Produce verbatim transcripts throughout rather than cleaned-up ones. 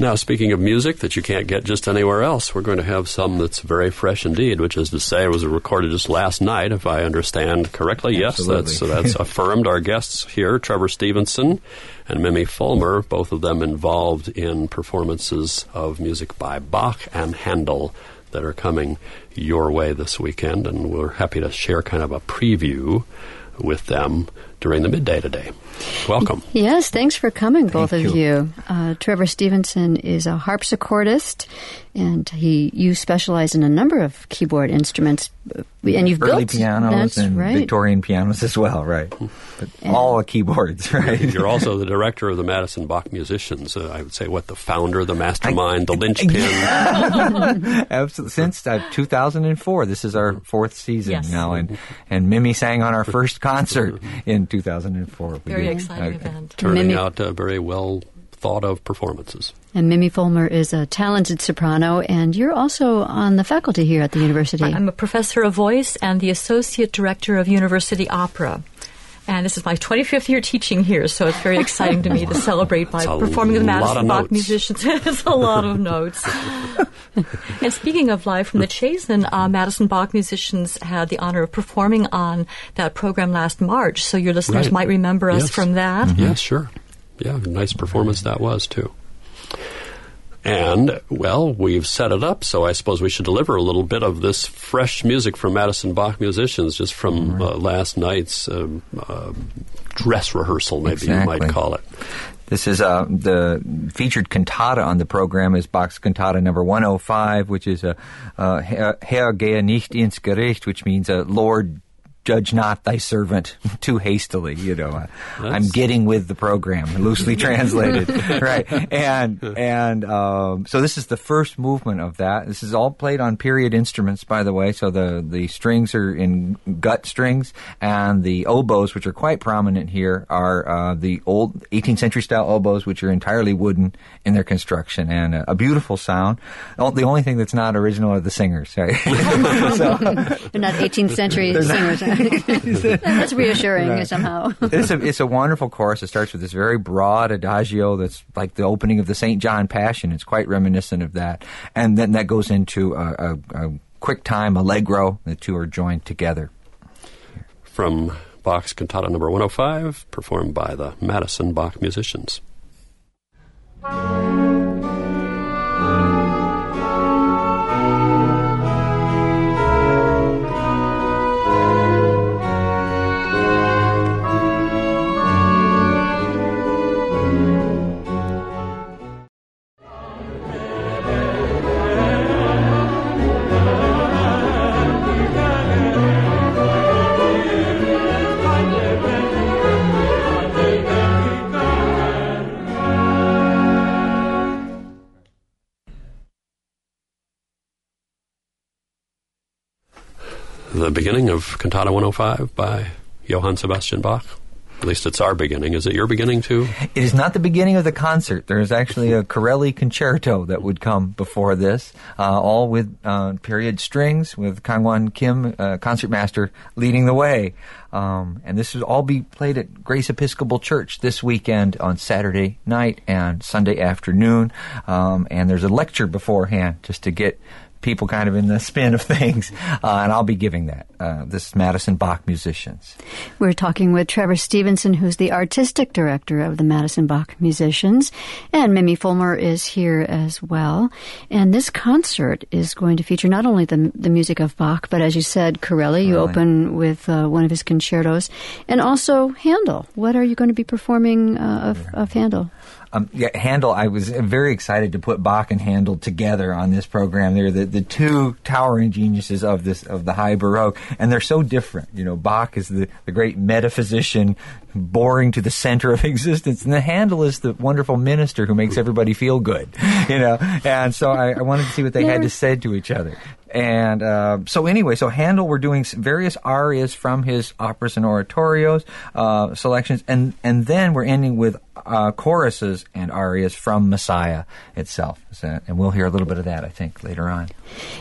Now, speaking of music that you can't get just anywhere else, we're going to have some that's very fresh indeed, which is to say it was recorded just last night, if I understand correctly. Absolutely. Yes, that's, that's affirmed. Our guests here, Trevor Stevenson and Mimi Fulmer, both of them involved in performances of music by Bach and Handel that are coming your way this weekend, and we're happy to share kind of a preview with them during the midday today. Welcome. Yes, thanks for coming, Thank both of you. you. Uh, Trevor Stevenson is a harpsichordist, and he you specialize in a number of keyboard instruments. And you've Early built pianos that's and right. Victorian pianos as well, right? But all keyboards, right? You're also the director of the Madison Bach Musicians. Uh, I would say, what, the founder, the mastermind, the linchpin? Absolutely. Since uh, two thousand four, this is our fourth season Yes. now, and, and Mimi sang on our first concert in two thousand four. We Very did. exciting Uh, event. Turning Mimi- out uh, very well thought of performances. And Mimi Fulmer is a talented soprano, and you're also on the faculty here at the university. I'm a professor of voice and the associate director of University Opera. And this is my twenty-fifth year teaching here, so it's very exciting to me to celebrate by That's a performing with the lot Madison of Bach notes. musicians. It's a lot of notes. And speaking of Live from the Chazen, uh, Madison Bach musicians had the honor of performing on that program last March, so your listeners Right. might remember us Yes. from that. Yes, sure. Yeah, nice performance that was, too. And, well, we've set it up, so I suppose we should deliver a little bit of this fresh music from Madison Bach musicians, just from uh, last night's um, uh, dress rehearsal, maybe you Exactly. might call it. This is uh, the featured cantata on the program is Bach's cantata number one oh five, which is a uh, Herr, Herr gehe nicht ins Gericht, which means uh, Lord, judge not thy servant too hastily. You know, uh, I'm getting with the program, loosely translated, right? And and um, so this is the first movement of that. This is all played on period instruments, by the way. So the the strings are in gut strings, and the oboes, which are quite prominent here, are uh, the old eighteenth century style oboes, which are entirely wooden in their construction, and uh, a beautiful sound. The only thing that's not original are the singers, right? So, They're not eighteenth century singers. That's reassuring Right. somehow. it's a it's a wonderful chorus. It starts with this very broad adagio that's like the opening of the Saint John Passion. It's quite reminiscent of that, and then that goes into a, a, a quick time allegro. The two are joined together. From Bach's cantata number one oh five, performed by the Madison Bach musicians. The beginning of Cantata one oh five by Johann Sebastian Bach. At least it's our beginning. Is it your beginning, too? It is not the beginning of the concert. There is actually a Corelli concerto that would come before this, uh, all with uh, period strings, with Kangwon Kim, uh, concertmaster, leading the way. Um, and this will all be played at Grace Episcopal Church this weekend on Saturday night and Sunday afternoon. Um, and there's a lecture beforehand just to get people kind of in the spin of things, uh, and I'll be giving that. Uh, this is Madison Bach Musicians. We're talking with Trevor Stevenson, who's the artistic director of the Madison Bach Musicians, and Mimi Fulmer is here as well. And this concert is going to feature not only the the music of Bach, but as you said, Corelli. You Corelli. open with uh, one of his concertos, and also Handel. What are you going to be performing uh, of, of Handel? Um, yeah, Handel, I was very excited to put Bach and Handel together on this program. They're the, the two towering geniuses of this of the high Baroque, and they're so different. You know, Bach is the, the great metaphysician, boring to the center of existence, and then Handel is the wonderful minister who makes everybody feel good. You know, and so I, I wanted to see what they had to say to each other. And uh, so anyway, so Handel, we're doing various arias from his operas and oratorios uh, selections, and and then we're ending with uh, choruses and arias from Messiah itself. So, and we'll hear a little bit of that, I think, later on.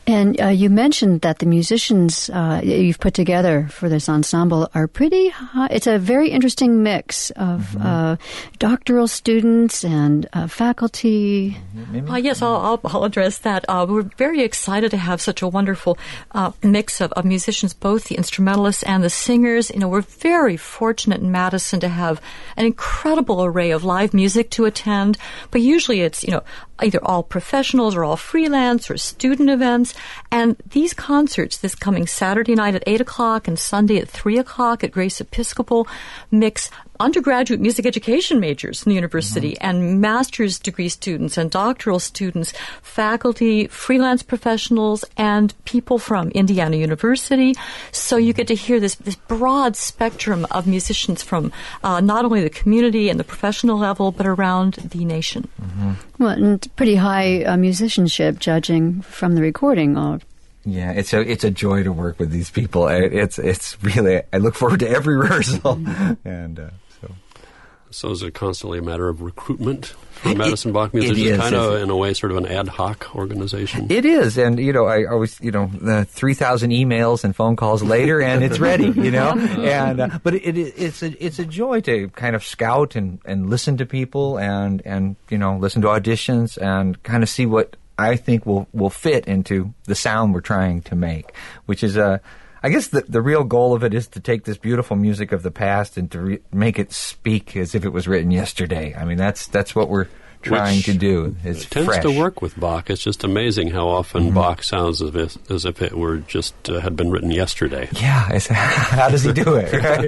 And uh, you mentioned that the musicians uh, you've put together for this ensemble are pretty high. It's a very interesting mix of mm-hmm. uh, doctoral students and uh, faculty. Uh, yes, I'll, I'll, I'll address that. Uh, we're very excited to have such a wonderful uh, mix of, of musicians, both the instrumentalists and the singers. You know, we're very fortunate in Madison to have an incredible array of live music to attend, but usually it's, you know, either all professionals or all freelance or student events. And these concerts, this coming Saturday night at eight o'clock and Sunday at three o'clock at Grace Episcopal, mix undergraduate music education majors in the university mm-hmm. and master's degree students and doctoral students, faculty, freelance professionals, and people from Indiana University. So you get to hear this, this broad spectrum of musicians from uh, not only the community and the professional level, but around the nation. Mm-hmm. Well, and pretty high uh, musicianship, judging from the recording. Uh, Yeah, it's a it's a joy to work with these people. It's it's really I look forward to every rehearsal, and uh, so. So is it constantly a matter of recruitment for Madison it, Bach musicians? It is, kind of in a way, sort of an ad hoc organization. It is, and you know, I always you know the three thousand emails and phone calls later, and it's ready. You know, and uh, but it, it it's a it's a joy to kind of scout and, and listen to people and and you know listen to auditions and kind of see what I think will will fit into the sound we're trying to make, which is a, I guess the the real goal of it is to take this beautiful music of the past and to re- make it speak as if it was written yesterday. I mean, that's that's what we're trying which to do. It's it tends fresh. to work with Bach. It's just amazing how often mm-hmm. Bach sounds as if as if it were just uh, had been written yesterday. Yeah, it's, how does he do it? Right?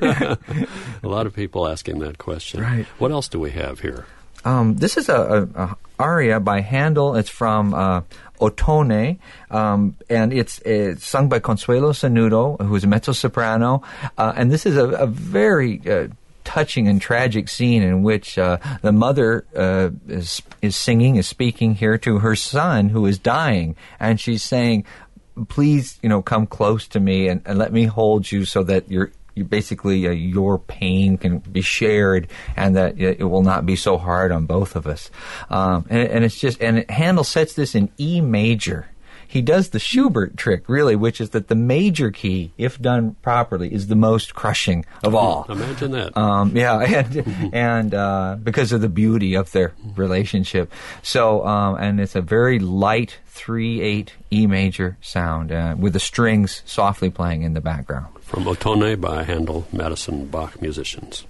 A lot of people asking that question. Right. What else do we have here? Um, this is a, a, a aria by Handel. It's from uh, Ottone, um, and it's, it's sung by Consuelo Sanudo, who is a mezzo-soprano. Uh, and this is a, a very uh, touching and tragic scene in which uh, the mother uh, is, is singing, is speaking here to her son who is dying, and she's saying, "Please, you know, come close to me and, and let me hold you so that you're." You basically, uh, your pain can be shared, and that it, it will not be so hard on both of us. Um, and, and it's just, and Handel sets this in E major. He does the Schubert trick, really, which is that the major key, if done properly, is the most crushing of all. Imagine that. Um, yeah, and and uh, because of the beauty of their relationship. So, um, and it's a very light three eight E major sound uh, with the strings softly playing in the background. From Ottone by Handel, Madison Bach musicians.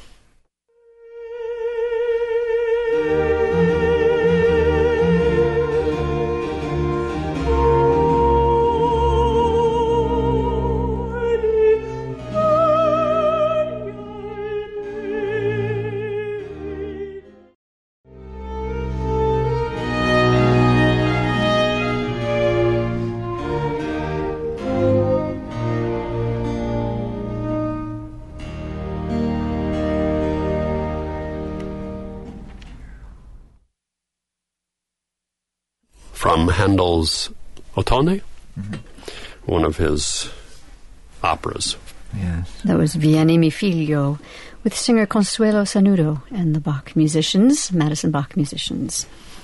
From Handel's Ottone, mm-hmm. one of his operas. Yes. That was Vieni mi figlio, with singer Consuelo Sanudo and the Bach musicians, Madison Bach musicians.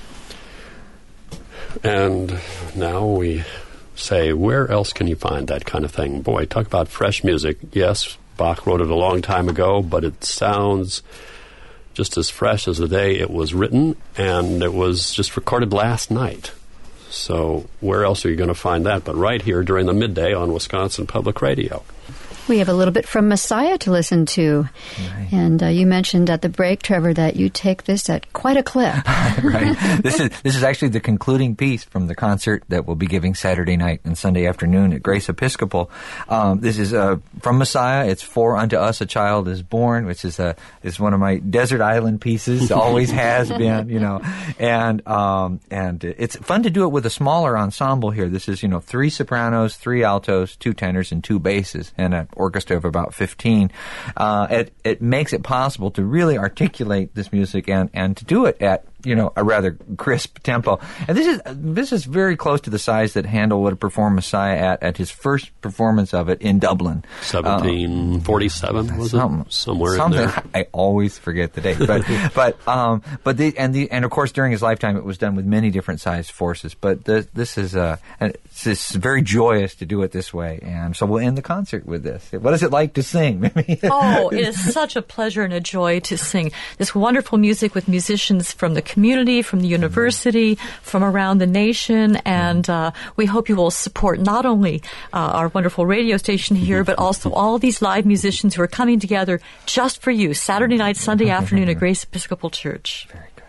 And now we say, where else can you find that kind of thing? Boy, talk about fresh music. Yes, Bach wrote it a long time ago, but it sounds just as fresh as the day it was written, and it was just recorded last night. So where else are you going to find that but right here during the midday on Wisconsin Public Radio? We have a little bit from Messiah to listen to. Right. And uh, you mentioned at the break, Trevor, that you take this at quite a clip. Right. This is this is actually the concluding piece from the concert that we'll be giving Saturday night and Sunday afternoon at Grace Episcopal. Um, this is uh, from Messiah. It's For Unto Us a Child is Born, which is a is one of my desert island pieces. Always has been, you know. And um, and it's fun to do it with a smaller ensemble here. This is, you know, three sopranos, three altos, two tenors, and two basses, and a orchestra of about fifteen. Uh, it, it makes it possible to really articulate this music and, and to do it at you know, a rather crisp tempo. And this is this is very close to the size that Handel would have performed Messiah at at his first performance of it in Dublin. seventeen forty-seven, uh, was it? Somewhere something, in there. I always forget the date. But, but, um, but the, and the, and of course during his lifetime it was done with many different sized forces. But the, this is, uh, it's, it's very joyous to do it this way. And so we'll end the concert with this. What is it like to sing? Oh, it is such a pleasure and a joy to sing this wonderful music with musicians from the community, from the university, from around the nation, and uh, we hope you will support not only uh, our wonderful radio station here, but also all these live musicians who are coming together just for you, Saturday night, Sunday afternoon at Grace Episcopal Church. Very good.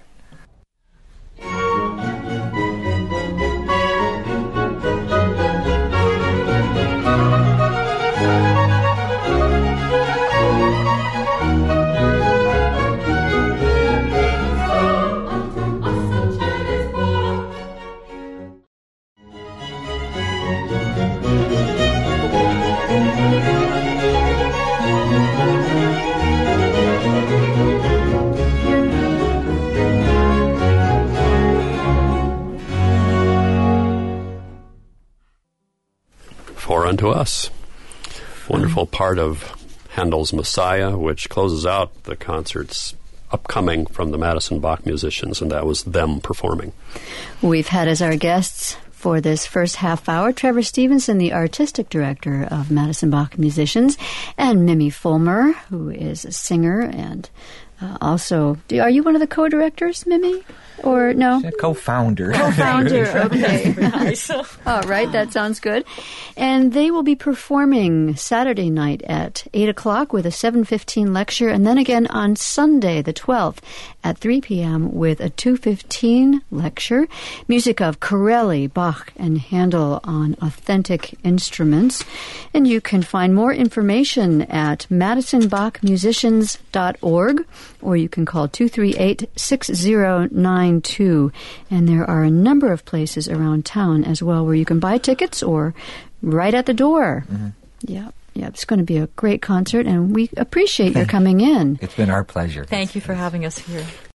For unto us. Wonderful part of Handel's Messiah, which closes out the concerts upcoming from the Madison Bach musicians, and that was them performing. We've had as our guests for this first half hour Trevor Stevenson, the artistic director of Madison Bach musicians, and Mimi Fulmer, who is a singer and uh, also... Do, are you one of the co-directors, Mimi? Or no? Co-founder. Co-founder, okay. All right, that sounds good. And they will be performing Saturday night at eight o'clock with a seven fifteen lecture, and then again on Sunday, the twelfth, at three p.m. with a two fifteen lecture. Music of Corelli, Bach, and Handel on authentic instruments. And you can find more information at madison bach musicians dot org, or you can call two three eight, six zero nine two. And there are a number of places around town as well where you can buy tickets or right at the door. Mm-hmm. Yeah, yeah, it's going to be a great concert, and we appreciate your coming in. It's been our pleasure. Thank you for having us here.